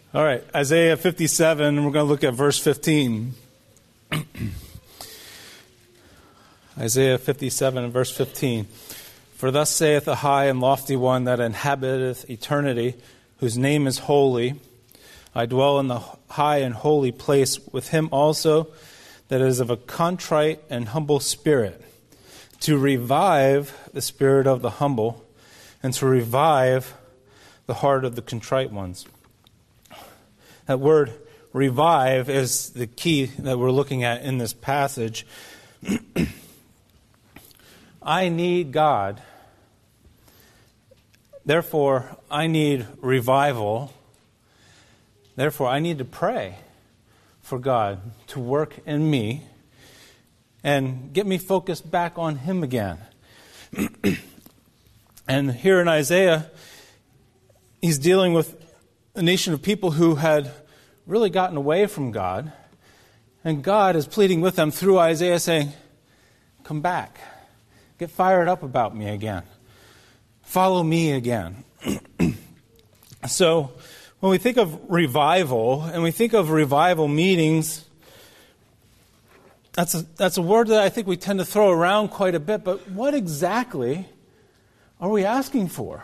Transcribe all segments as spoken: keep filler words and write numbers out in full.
All right, Isaiah fifty-seven, we're going to look at verse fifteen. Isaiah fifty-seven and verse fifteen. For thus saith the high and lofty one that inhabiteth eternity, whose name is holy. I dwell in the high and holy place with him also that is of a contrite and humble spirit, to revive the spirit of the humble, and to revive the heart of the contrite ones. That word revive is the key that we're looking at in this passage. I need God. Therefore, I need revival. Therefore, I need to pray for God to work in me and get me focused back on Him again. And here in Isaiah, he's dealing with a nation of people who had really gotten away from God. And God is pleading with them through Isaiah saying, come back. Get fired up about me again. Follow me again. So when we think of revival, and we think of revival meetings, that's a, that's a word that I think we tend to throw around quite a bit. But what exactly are we asking for?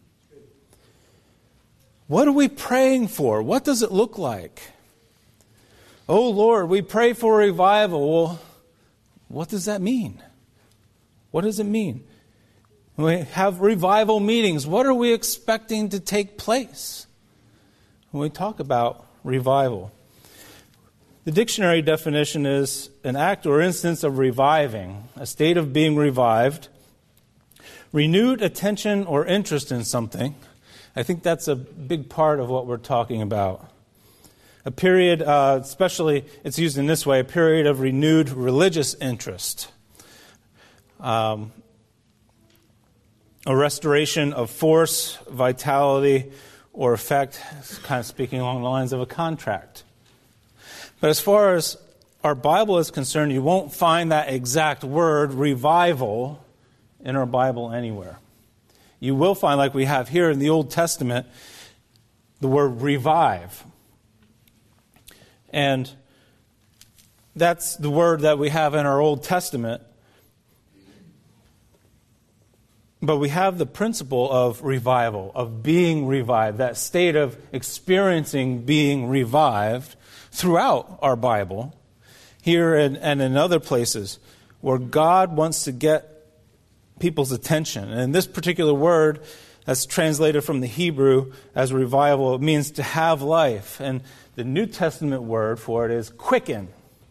What are we praying for? What does it look like? Oh Lord, we pray for revival. Well, what does that mean? What does it mean? When we have revival meetings, what are we expecting to take place when we talk about revival? The dictionary definition is an act or instance of reviving, a state of being revived, renewed attention or interest in something. I think that's a big part of what we're talking about. A period, uh, especially it's used in this way, a period of renewed religious interest. Um, a restoration of force, vitality, or effect, kind of speaking along the lines of a contract. But as far as our Bible is concerned, you won't find that exact word, revival, in our Bible anywhere. You will find, like we have here in the Old Testament, the word revive. And that's the word that we have in our Old Testament. But we have the principle of revival, of being revived, that state of experiencing being revived throughout our Bible, here and, and in other places, where God wants to get people's attention. And this particular word that's translated from the Hebrew as revival, it means to have life. And the New Testament word for it is quicken.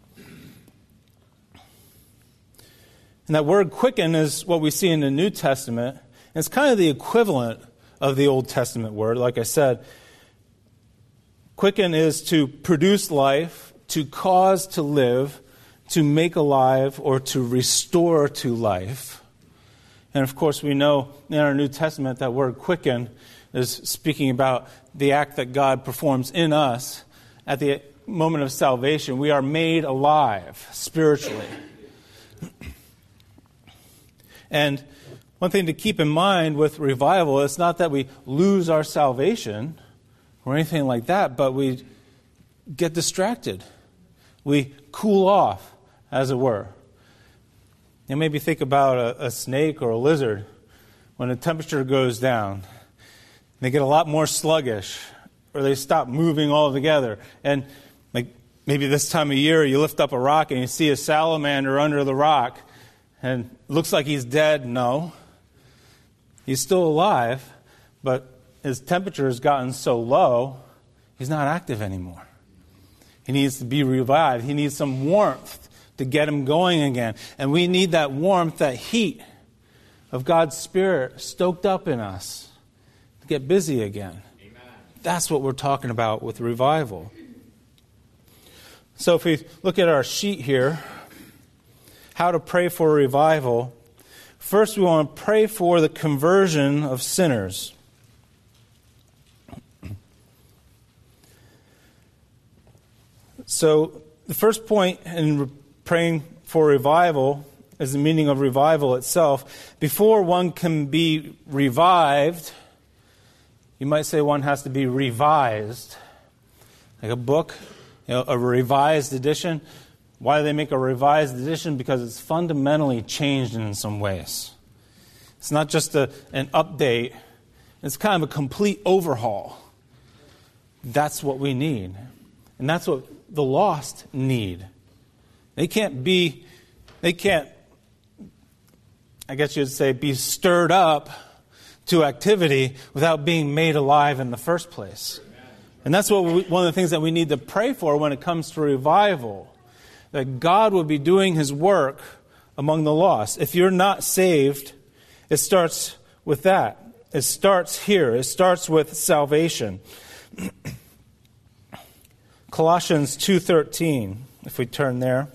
And that word quicken is what we see in the New Testament. And it's kind of the equivalent of the Old Testament word. Like I said, quicken is to produce life, to cause to live, to make alive, or to restore to life. And of course, we know in our New Testament that word quicken is speaking about the act that God performs in us at the moment of salvation. We are made alive spiritually. And one thing to keep in mind with revival, it's not that we lose our salvation or anything like that, but we get distracted. We cool off, as it were. And maybe think about a, a snake or a lizard. When the temperature goes down, they get a lot more sluggish, or they stop moving altogether. And like maybe this time of year, you lift up a rock and you see a salamander under the rock, and it looks like he's dead. No, he's still alive, but his temperature has gotten so low, he's not active anymore. He needs to be revived. He needs some warmth to get him going again. And we need that warmth, that heat of God's Spirit stoked up in us to get busy again. Amen. That's what we're talking about with revival. So if we look at our sheet here, how to pray for revival. First, we want to pray for the conversion of sinners. So the first point in praying for revival is the meaning of revival itself. Before one can be revived, you might say one has to be revised. like a book, you know, a revised edition. Why do they make a revised edition? Because it's fundamentally changed in some ways. It's not just a, an update. It's kind of a complete overhaul. That's what we need. And that's what the lost need. They can't be, they can't, I guess you'd say, be stirred up to activity without being made alive in the first place. And that's what we, one of the things that we need to pray for when it comes to revival. That God will be doing His work among the lost. If you're not saved, it starts with that. It starts here. It starts with salvation. Colossians two thirteen, if we turn there.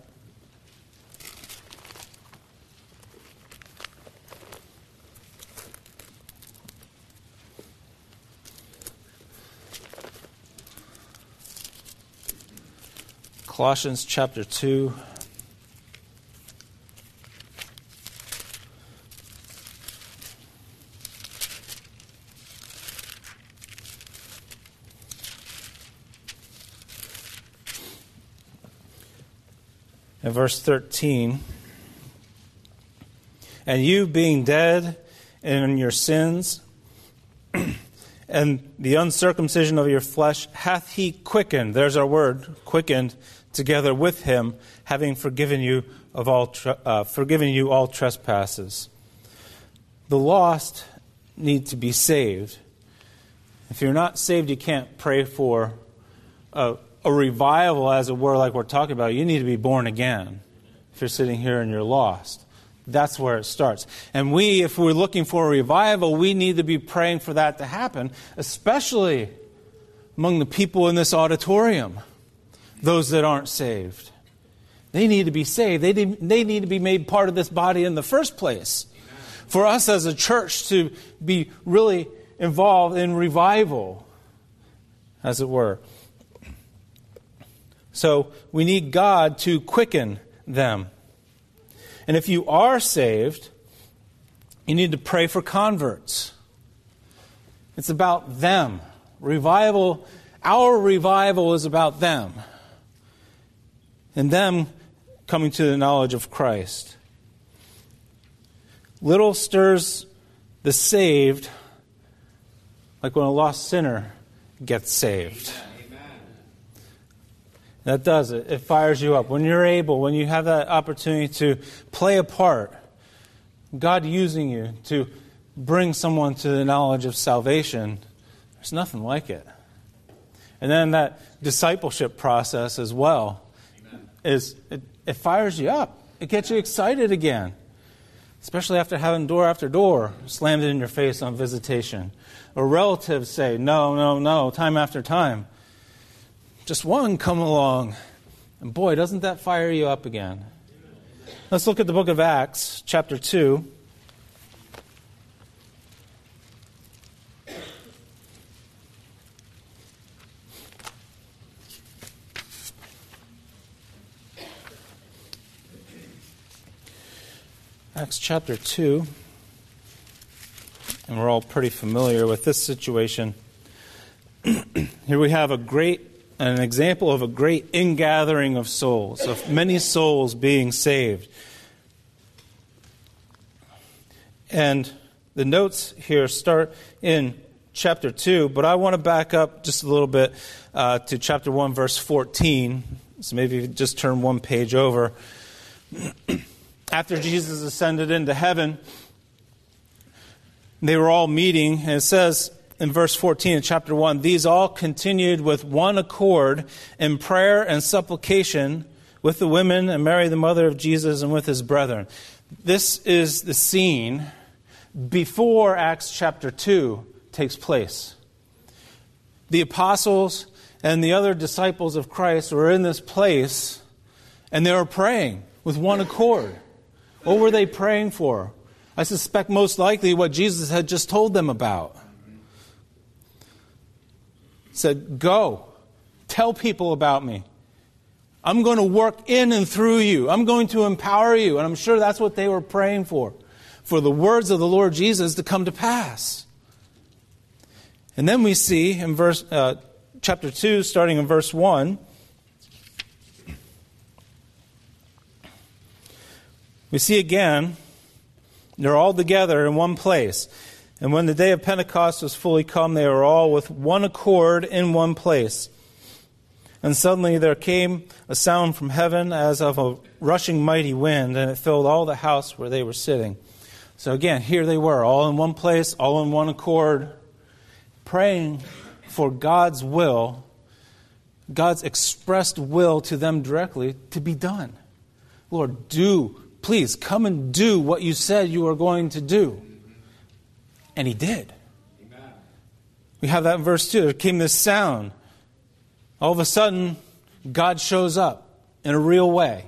Colossians chapter two. In verse thirteen, and you being dead in your sins and the uncircumcision of your flesh hath He quickened. There's our word, quickened, together with Him, having forgiven you of all tre- uh, forgiven you all trespasses. The lost need to be saved. If you're not saved, you can't pray for a, a revival, as it were, like we're talking about. You need to be born again. If you're sitting here and you're lost, that's where it starts. And we, if we're looking for a revival, we need to be praying for that to happen, especially among the people in this auditorium, those that aren't saved. They need to be saved. They need, they need to be made part of this body in the first place. For us as a church to be really involved in revival, as it were. So we need God to quicken them. And if you are saved, you need to pray for converts. It's about them. Revival, our revival is about them. And them coming to the knowledge of Christ. Little stirs the saved like when a lost sinner gets saved. That does it. It fires you up. When you're able, when you have that opportunity to play a part, God using you to bring someone to the knowledge of salvation, there's nothing like it. And then that discipleship process as well, Amen. is it, it fires you up. It gets you excited again. Especially after having door after door slammed in your face on visitation. Or relatives say, no, no, no, time after time. Just one come along. And boy, doesn't that fire you up again. Let's look at the book of Acts, chapter two. Acts chapter two. And we're all pretty familiar with this situation. Here we have a great an example of a great ingathering of souls, of many souls being saved. And the notes here start in chapter two, but I want to back up just a little bit uh, to chapter one, verse fourteen. So maybe you just turn one page over. After Jesus ascended into heaven, they were all meeting, and it says in verse fourteen of chapter one, these all continued with one accord in prayer and supplication with the women and Mary, the mother of Jesus, and with his brethren. This is the scene before Acts chapter two takes place. The apostles and the other disciples of Christ were in this place, and they were praying with one accord. What were they praying for? I suspect most likely what Jesus had just told them about. He said, go, tell people about me. I'm going to work in and through you. I'm going to empower you. And I'm sure that's what they were praying for. For the words of the Lord Jesus to come to pass. And then we see in verse uh, chapter two, starting in verse one, we see again, they're all together in one place. And when the day of Pentecost was fully come, they were all with one accord in one place. And suddenly there came a sound from heaven as of a rushing mighty wind, and it filled all the house where they were sitting. So again, here they were, all in one place, all in one accord, praying for God's will, God's expressed will to them directly to be done. Lord, do, please come and do what you said you were going to do. And he did. Amen. We have that in verse two. There came this sound. All of a sudden, God shows up in a real way.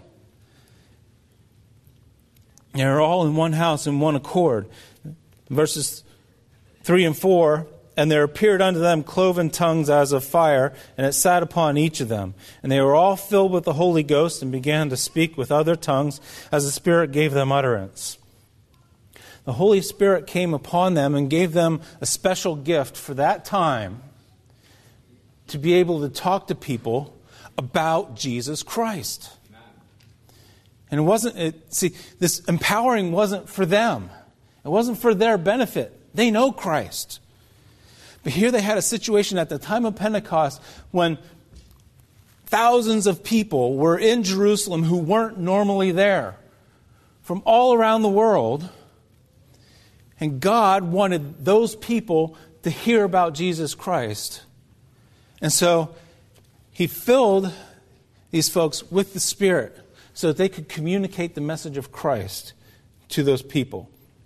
And they're all in one house, in one accord. Verses three and four, and there appeared unto them cloven tongues as of fire, and it sat upon each of them. And they were all filled with the Holy Ghost, and began to speak with other tongues, as the Spirit gave them utterance. The Holy Spirit came upon them and gave them a special gift for that time, to be able to talk to people about Jesus Christ. And it wasn't, it, see, this empowering wasn't for them. It wasn't for their benefit. They know Christ. But here they had a situation at the time of Pentecost when thousands of people were in Jerusalem who weren't normally there from all around the world. And God wanted those people to hear about Jesus Christ. And so he filled these folks with the Spirit so that they could communicate the message of Christ to those people.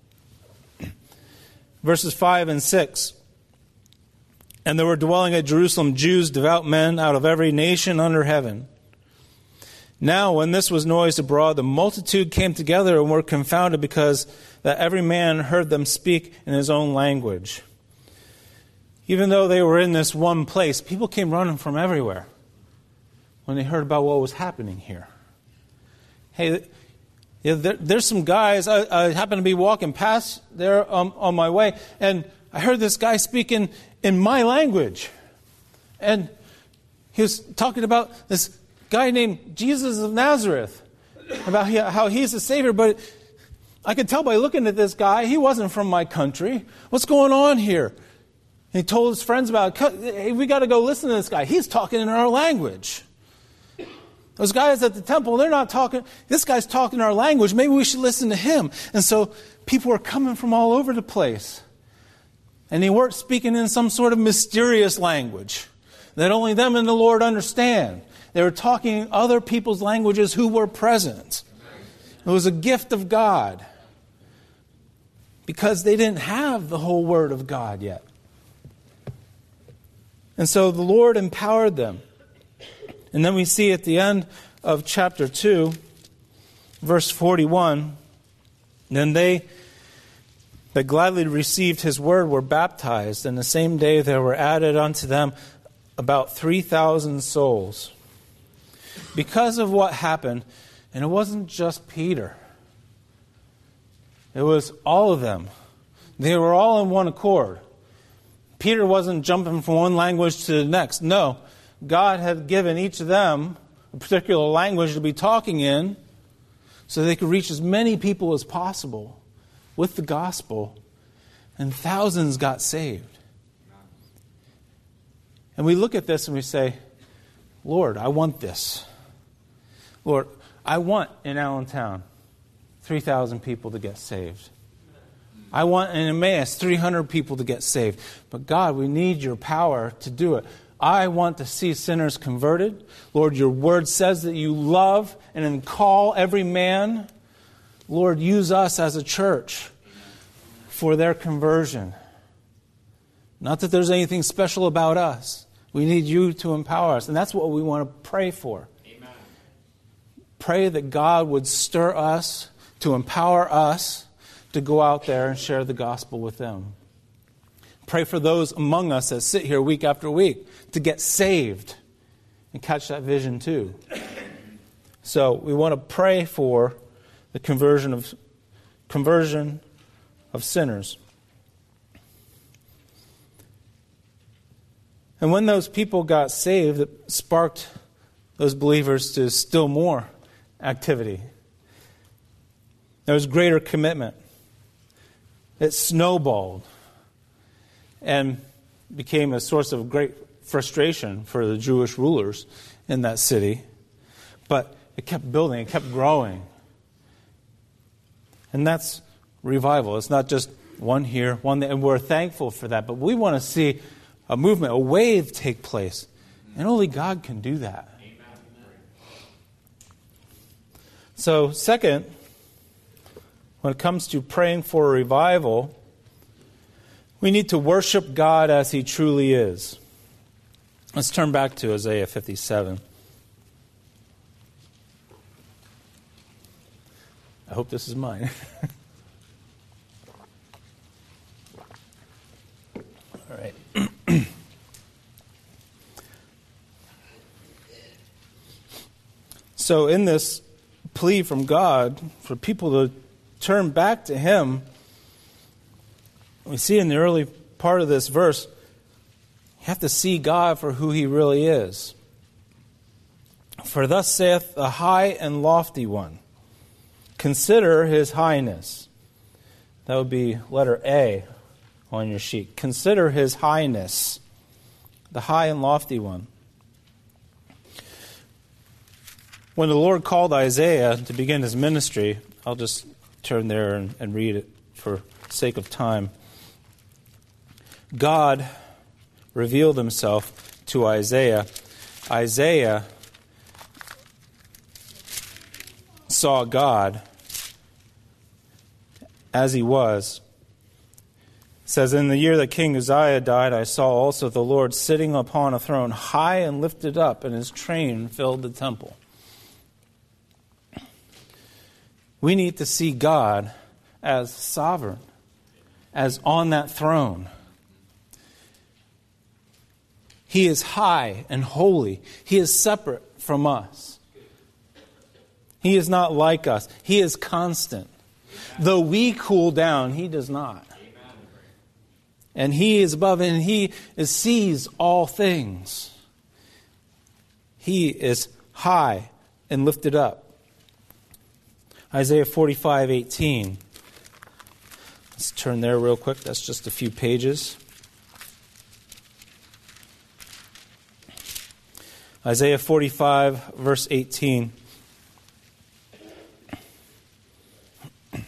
Verses five and six. And there were dwelling at Jerusalem Jews, devout men, out of every nation under heaven. Now when this was noised abroad, the multitude came together and were confounded, because that every man heard them speak in his own language. Even though they were in this one place, people came running from everywhere when they heard about what was happening here. Hey, there, there's some guys, I, I happened to be walking past there um, on my way, and I heard this guy speaking in my language. And he was talking about this guy named Jesus of Nazareth, about how he's the Savior, but I could tell by looking at this guy, he wasn't from my country. What's going on here? And he told his friends about it. Hey, we got to go listen to this guy. He's talking in our language. Those guys at the temple, they're not talking. This guy's talking our language. Maybe we should listen to him. And so people were coming from all over the place. And they weren't speaking in some sort of mysterious language that only them and the Lord understand. They were talking other people's languages who were present. It was a gift of God, because they didn't have the whole Word of God yet. And so the Lord empowered them. And then we see at the end of chapter two, verse forty-one, then they that gladly received his word were baptized, and the same day there were added unto them about three thousand souls. Because of what happened, and it wasn't just Peter. It was all of them. They were all in one accord. Peter wasn't jumping from one language to the next. No, God had given each of them a particular language to be talking in so they could reach as many people as possible with the gospel. And thousands got saved. And we look at this and we say, Lord, I want this. Lord, I want in Allentown three thousand people to get saved. I want in Emmaus three hundred people to get saved. But God, we need your power to do it. I want to see sinners converted. Lord, your word says that you love and then call every man. Lord, use us as a church for their conversion. Not that there's anything special about us. We need you to empower us. And that's what we want to pray for. Amen. Pray that God would stir us to empower us to go out there and share the gospel with them. Pray for those among us that sit here week after week to get saved and catch that vision too. So we want to pray for the conversion of conversion of sinners. And when those people got saved, it sparked those believers to still more activity. There was greater commitment. It snowballed and became a source of great frustration for the Jewish rulers in that city. But it kept building, it kept growing. And that's revival. It's not just one here, one there, and we're thankful for that. But we want to see a movement, a wave take place. And only God can do that. Amen. So, second, when it comes to praying for a revival, we need to worship God as He truly is. Let's turn back to Isaiah fifty-seven. I hope this is mine. All right. So in this plea from God for people to turn back to Him, we see in the early part of this verse, you have to see God for who He really is. For thus saith the high and lofty one, consider His highness. That would be letter A on your sheet. Consider His highness, the high and lofty one. When the Lord called Isaiah to begin his ministry, I'll just turn there and, and read it for sake of time. God revealed Himself to Isaiah. Isaiah saw God as He was. It says, in the year that King Uzziah died, I saw also the Lord sitting upon a throne, high and lifted up, and His train filled the temple. We need to see God as sovereign, as on that throne. He is high and holy. He is separate from us. He is not like us. He is constant. Though we cool down, He does not. And He is above, and He is, sees all things. He is high and lifted up. Isaiah forty-five eighteen. Let's turn there real quick. That's just a few pages. Isaiah forty-five, verse eighteen. It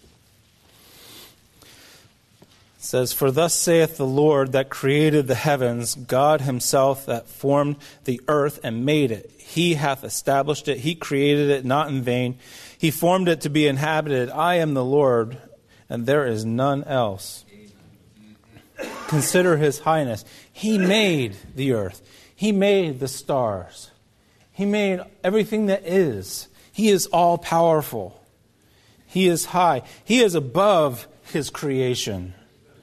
says, for thus saith the Lord that created the heavens, God Himself that formed the earth and made it. He hath established it. He created it not in vain. He formed it to be inhabited. I am the Lord, and there is none else. Consider His highness. He made the earth. He made the stars. He made everything that is. He is all-powerful. He is high. He is above His creation.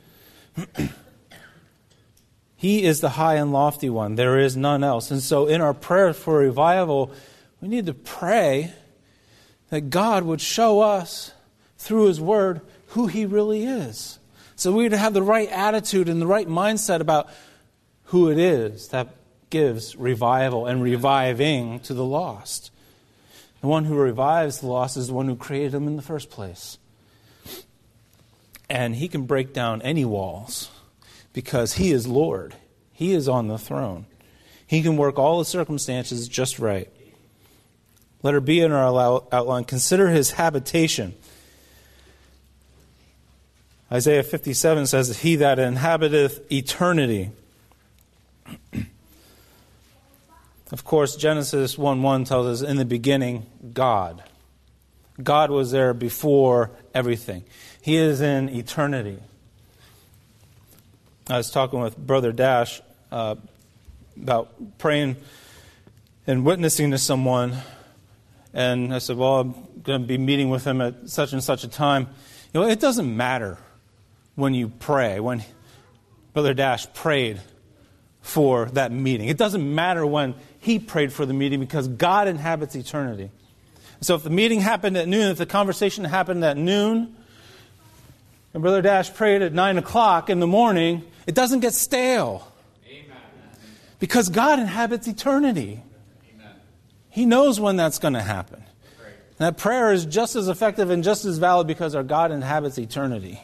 He is the high and lofty one. There is none else. And so in our prayer for revival, we need to pray that God would show us through His Word who He really is. So we're to have the right attitude and the right mindset about who it is that gives revival and reviving to the lost. The one who revives the lost is the one who created them in the first place. And He can break down any walls because He is Lord. He is on the throne. He can work all the circumstances just right. Letter B in our outline, consider His habitation. Isaiah fifty-seven says, He that inhabiteth eternity. Of course, Genesis one one tells us, in the beginning, God. God was there before everything. He is in eternity. I was talking with Brother Dash uh, about praying and witnessing to someone. And I said, well, I'm going to be meeting with him at such and such a time. You know, it doesn't matter when you pray, when Brother Dash prayed for that meeting. It doesn't matter when he prayed for the meeting because God inhabits eternity. So if the meeting happened at noon, if the conversation happened at noon, and Brother Dash prayed at nine o'clock in the morning, it doesn't get stale. Amen. Because God inhabits eternity. Amen. He knows when that's going to happen. Right. And that prayer is just as effective and just as valid because our God inhabits eternity.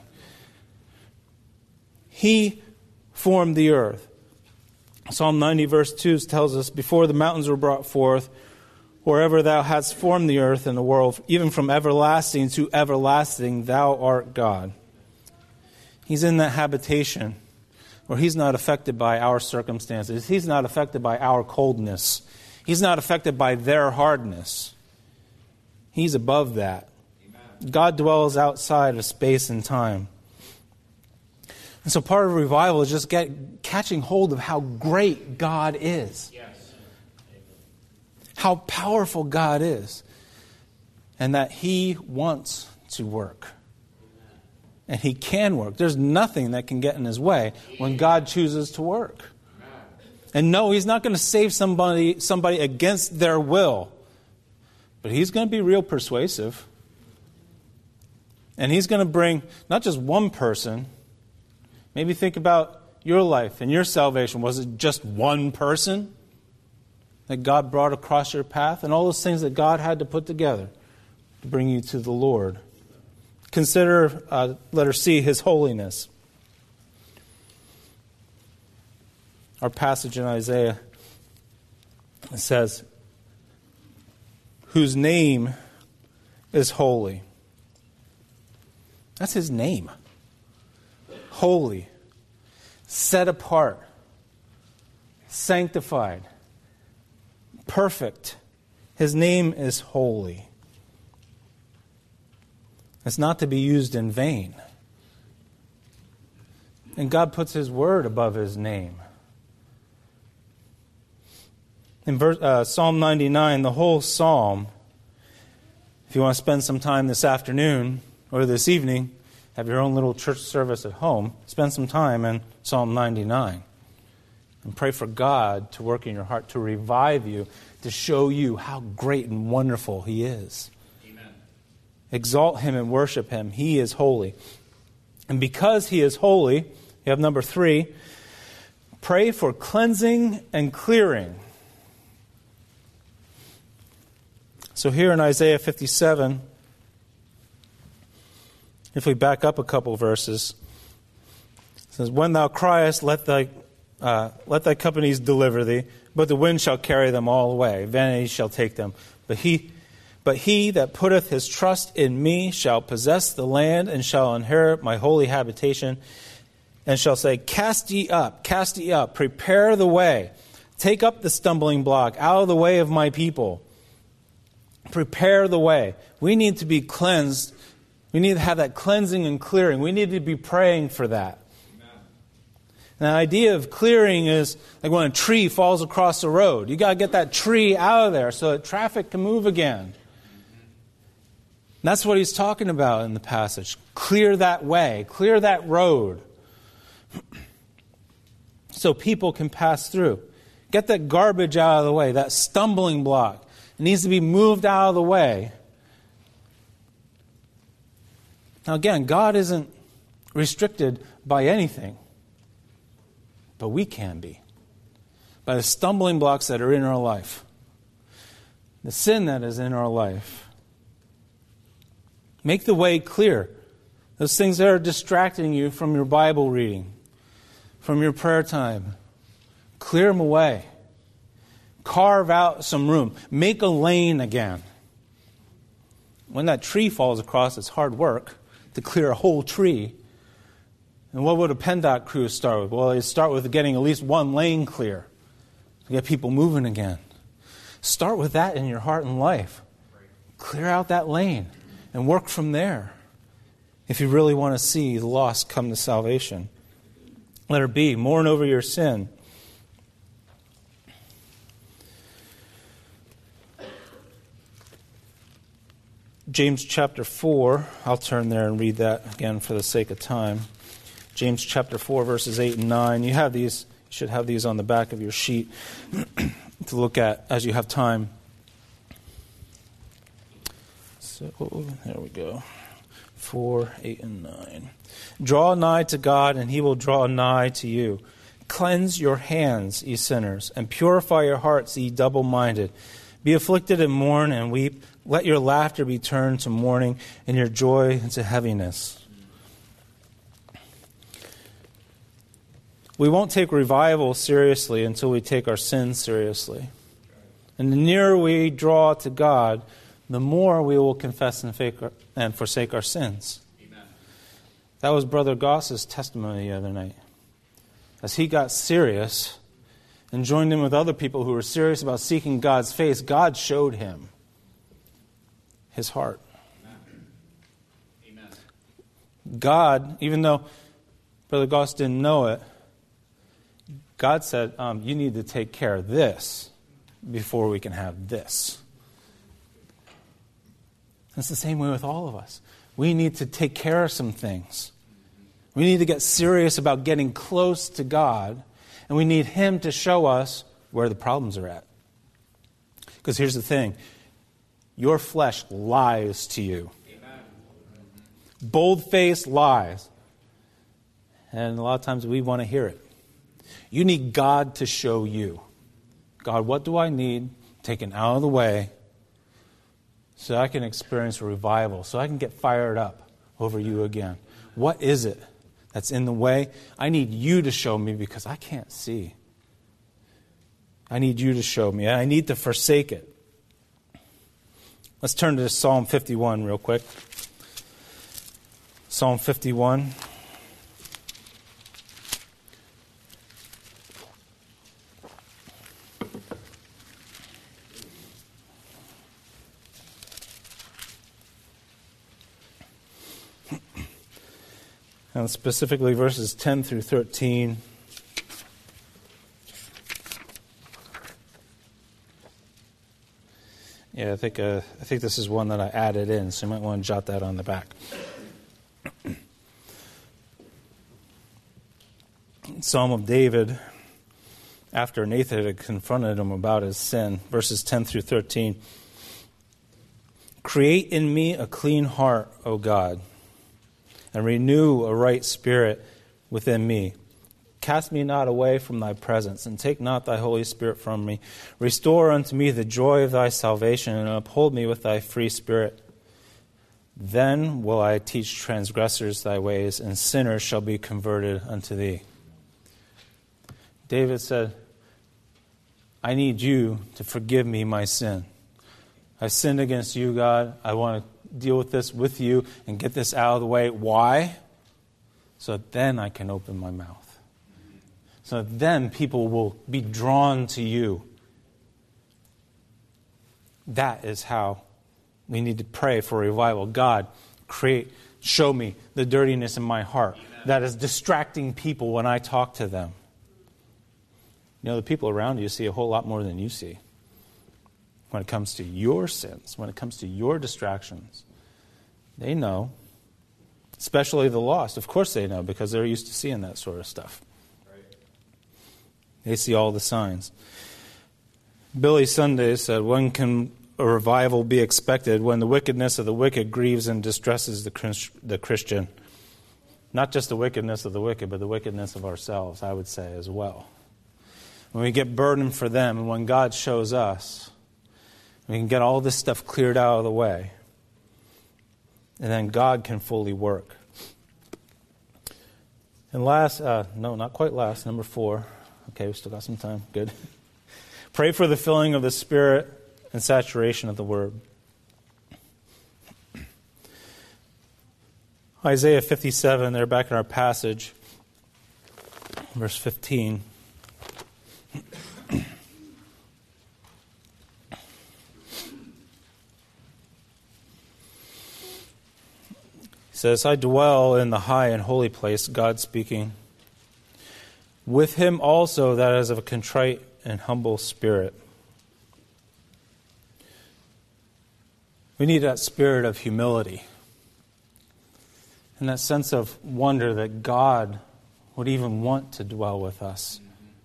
He formed the earth. Psalm ninety verse two tells us, before the mountains were brought forth, wherever thou hadst formed the earth and the world, even from everlasting to everlasting, thou art God. He's in that habitation where he's not affected by our circumstances. He's not affected by our coldness. He's not affected by their hardness. He's above that. Amen. God dwells outside of space and time. And so part of revival is just get, catching hold of how great God is. Yes. How powerful God is. And that He wants to work. And He can work. There's nothing that can get in His way when God chooses to work. And no, He's not going to save somebody, somebody against their will. But He's going to be real persuasive. And He's going to bring not just one person. Maybe think about your life and your salvation. Was it just one person that God brought across your path? And all those things that God had to put together to bring you to the Lord. Consider, uh, letter C, His holiness. Our passage in Isaiah says, whose name is holy. That's His name. Holy, set apart, sanctified, perfect. His name is holy. It's not to be used in vain. And God puts His word above His name. In verse, uh, Psalm ninety-nine, the whole psalm, if you want to spend some time this afternoon or this evening, have your own little church service at home, spend some time in Psalm ninety-nine. And pray for God to work in your heart, to revive you, to show you how great and wonderful He is. Amen. Exalt Him and worship Him. He is holy. And because He is holy, you have number three, pray for cleansing and clearing. So here in Isaiah fifty-seven, if we back up a couple verses, it says, when thou criest, let thy, uh, let thy companies deliver thee, but the wind shall carry them all away. Vanity shall take them. But he, but he that putteth his trust in me shall possess the land and shall inherit my holy habitation, and shall say, cast ye up, cast ye up, prepare the way. Take up the stumbling block out of the way of my people. Prepare the way. We need to be cleansed. We need to have that cleansing and clearing. We need to be praying for that. Amen. And the idea of clearing is like when a tree falls across the road. You got to get that tree out of there so that traffic can move again. And that's what he's talking about in the passage. Clear that way. Clear that road. So people can pass through. Get that garbage out of the way. That stumbling block. It needs to be moved out of the way. Now again, God isn't restricted by anything. But we can be. By the stumbling blocks that are in our life. The sin that is in our life. Make the way clear. Those things that are distracting you from your Bible reading. From your prayer time. Clear them away. Carve out some room. Make a lane again. When that tree falls across, it's hard work to clear a whole tree. And what would a PennDOT crew start with? Well, they start with getting at least one lane clear to get people moving again. Start with that in your heart and life. Clear out that lane and work from there if you really want to see the lost come to salvation. Letter B, mourn over your sin. James chapter four, I'll turn there and read that again for the sake of time. James chapter four, verses eight and nine. You have these, you should have these on the back of your sheet to look at as you have time. So, there we go. four, eight, and nine. Draw nigh to God, and He will draw nigh to you. Cleanse your hands, ye sinners, and purify your hearts, ye double-minded. Be afflicted and mourn and weep. Let your laughter be turned to mourning and your joy into heaviness. We won't take revival seriously until we take our sins seriously. And the nearer we draw to God, the more we will confess and, fake our, and forsake our sins. Amen. That was Brother Goss's testimony the other night. As he got serious and joined in with other people who were serious about seeking God's face, God showed him his heart. Amen. Amen. God, even though Brother Goss didn't know it, God said, um, you need to take care of this before we can have this. It's the same way with all of us. We need to take care of some things. We need to get serious about getting close to God, and we need Him to show us where the problems are at. Because here's the thing. Your flesh lies to you. Amen. Bold-faced lies. And a lot of times we want to hear it. You need God to show you. God, what do I need taken out of the way so I can experience revival, so I can get fired up over you again? What is it that's in the way? I need you to show me because I can't see. I need you to show me. I need to forsake it. Let's turn to Psalm fifty-one real quick. Psalm fifty-one. And specifically verses ten through thirteen. Yeah, I think uh, I think this is one that I added in, so you might want to jot that on the back. Psalm of David, after Nathan had confronted him about his sin, verses ten through thirteen. Create in me a clean heart, O God, and renew a right spirit within me. Cast me not away from thy presence, and take not thy Holy Spirit from me. Restore unto me the joy of thy salvation, and uphold me with thy free spirit. Then will I teach transgressors thy ways, and sinners shall be converted unto thee. David said, I need you to forgive me my sin. I've sinned against you, God. I want to deal with this with you and get this out of the way. Why? So that then I can open my mouth. So that then people will be drawn to you. That is how we need to pray for revival. God, create, show me the dirtiness in my heart that is distracting people when I talk to them. You know, the people around you see a whole lot more than you see. When it comes to your sins, when it comes to your distractions, they know, especially the lost. Of course they know, because they're used to seeing that sort of stuff. Right. They see all the signs. Billy Sunday said, when can a revival be expected? When the wickedness of the wicked grieves and distresses the, the Christian. Not just the wickedness of the wicked, but the wickedness of ourselves, I would say, as well. When we get burdened for them, and when God shows us, we can get all this stuff cleared out of the way. And then God can fully work. And last, uh, no, not quite last, number four. Okay, we still got some time. Good. Pray for the filling of the Spirit and saturation of the Word. Isaiah fifty-seven, they're back in our passage. Verse fifteen. It says, I dwell in the high and holy place, God speaking, with him also that is of a contrite and humble spirit. We need that spirit of humility and that sense of wonder that God would even want to dwell with us.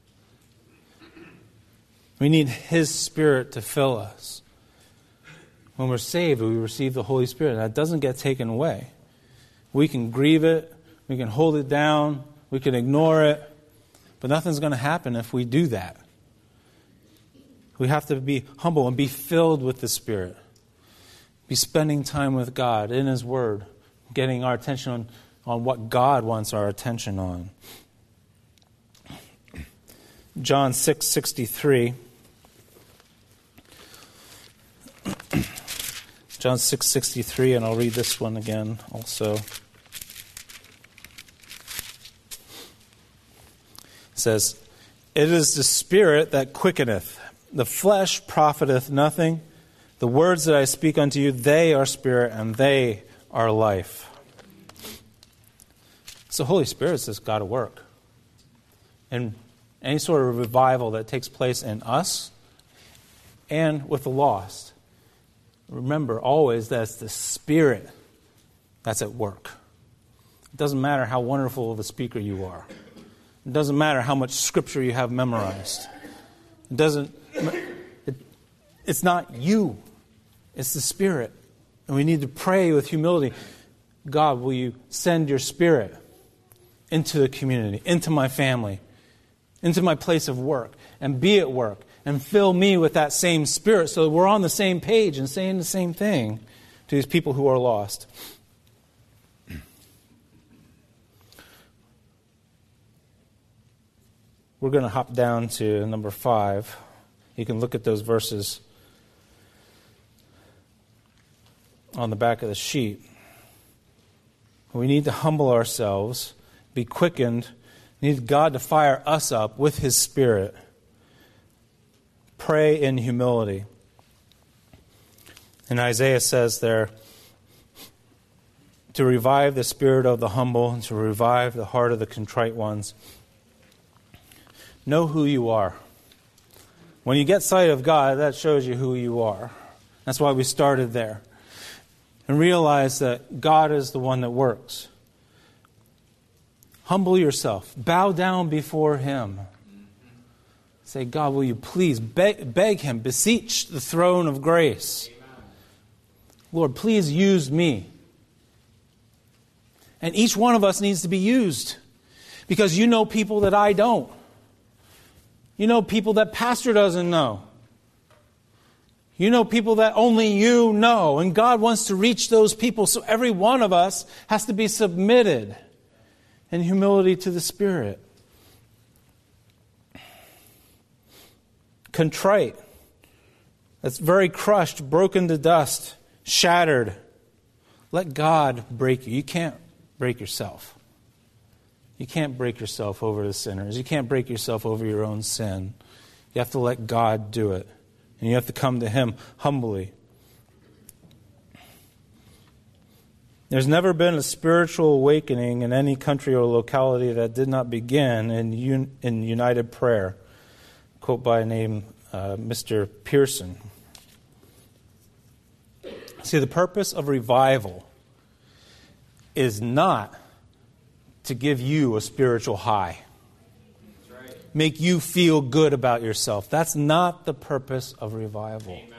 We need his Spirit to fill us. When we're saved, we receive the Holy Spirit. That doesn't get taken away. We can grieve it. We can hold it down. We can ignore it. But nothing's going to happen if we do that. We have to be humble and be filled with the Spirit. Be spending time with God in His Word, getting our attention on, on what God wants our attention on. John six sixty-three. John six sixty-three, and I'll read this one again also. It says, "It is the Spirit that quickeneth, the flesh profiteth nothing. The words that I speak unto you, they are spirit and they are life." So the Holy Spirit's just got to work. And any sort of revival that takes place in us and with the lost, remember always that it's the Spirit that's at work. It doesn't matter how wonderful of a speaker you are. It doesn't matter how much scripture you have memorized. It doesn't. It, it's not you. It's the Spirit. And we need to pray with humility. God, will you send your Spirit into the community, into my family, into my place of work, and be at work, and fill me with that same Spirit so that we're on the same page and saying the same thing to these people who are lost. We're going to hop down to number five. You can look at those verses on the back of the sheet. We need to humble ourselves, be quickened. We need God to fire us up with His Spirit. Pray in humility. And Isaiah says there, to revive the spirit of the humble and to revive the heart of the contrite ones. Know who you are. When you get sight of God, that shows you who you are. That's why we started there. And realize that God is the one that works. Humble yourself. Bow down before Him. Say, God, will you please beg, beg Him, beseech the throne of grace. Amen. Lord, please use me. And each one of us needs to be used. Because you know people that I don't. You know people that pastor doesn't know. You know people that only you know. And God wants to reach those people. So every one of us has to be submitted in humility to the Spirit. Contrite. That's very crushed, broken to dust, shattered. Let God break you. You can't break yourself. You can't break yourself over the sinners. You can't break yourself over your own sin. You have to let God do it. And you have to come to Him humbly. There's never been a spiritual awakening in any country or locality that did not begin in, un- in united prayer. Quote by name uh, Mister Pearson. See, the purpose of revival is not to give you a spiritual high. That's right. Make you feel good about yourself. That's not the purpose of revival. Amen.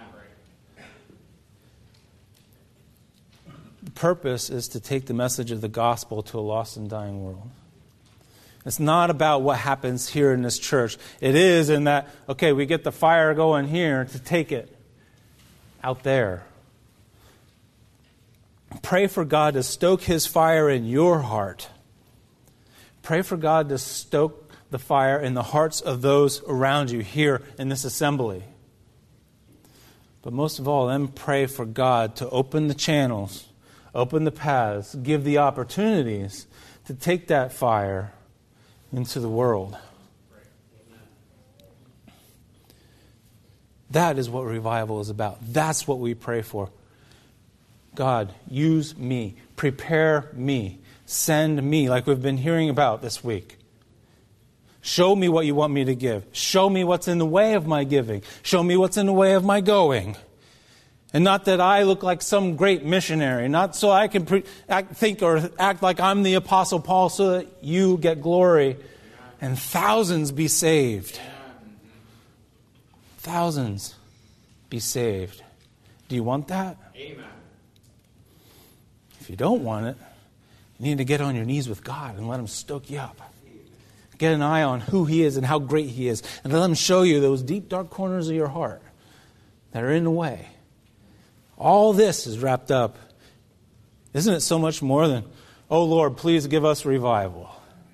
The purpose is to take the message of the gospel to a lost and dying world. It's not about what happens here in this church. It is in that, okay, we get the fire going here to take it out there. Pray for God to stoke His fire in your heart. Pray for God to stoke the fire in the hearts of those around you here in this assembly. But most of all, then pray for God to open the channels, open the paths, give the opportunities to take that fire into the world. That is what revival is about. That's what we pray for. God, use me. Prepare me. Send me, like we've been hearing about this week. Show me what you want me to give. Show me what's in the way of my giving. Show me what's in the way of my going. And not that I look like some great missionary. Not so I can pre- act, think or act like I'm the Apostle Paul so that you get glory and thousands be saved. Thousands be saved. Do you want that? Amen. If you don't want it, you need to get on your knees with God and let Him stoke you up. Get an eye on who He is and how great He is. And let Him show you those deep, dark corners of your heart that are in the way. All this is wrapped up. Isn't it so much more than, oh Lord, please give us revival?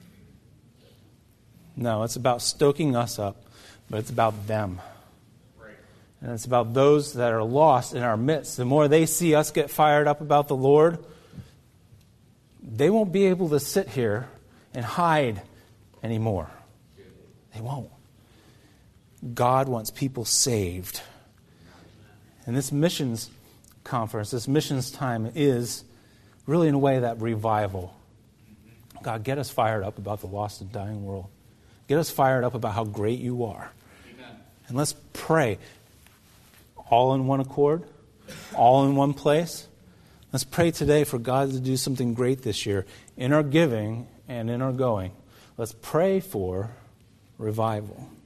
No, it's about stoking us up, but it's about them. And it's about those that are lost in our midst. The more they see us get fired up about the Lord, they won't be able to sit here and hide anymore. They won't. God wants people saved. And this missions conference, this missions time is really in a way that revival. God, get us fired up about the lost and dying world. Get us fired up about how great You are. Amen. And let's pray. All in one accord, all in one place. Let's pray today for God to do something great this year in our giving and in our going. Let's pray for revival.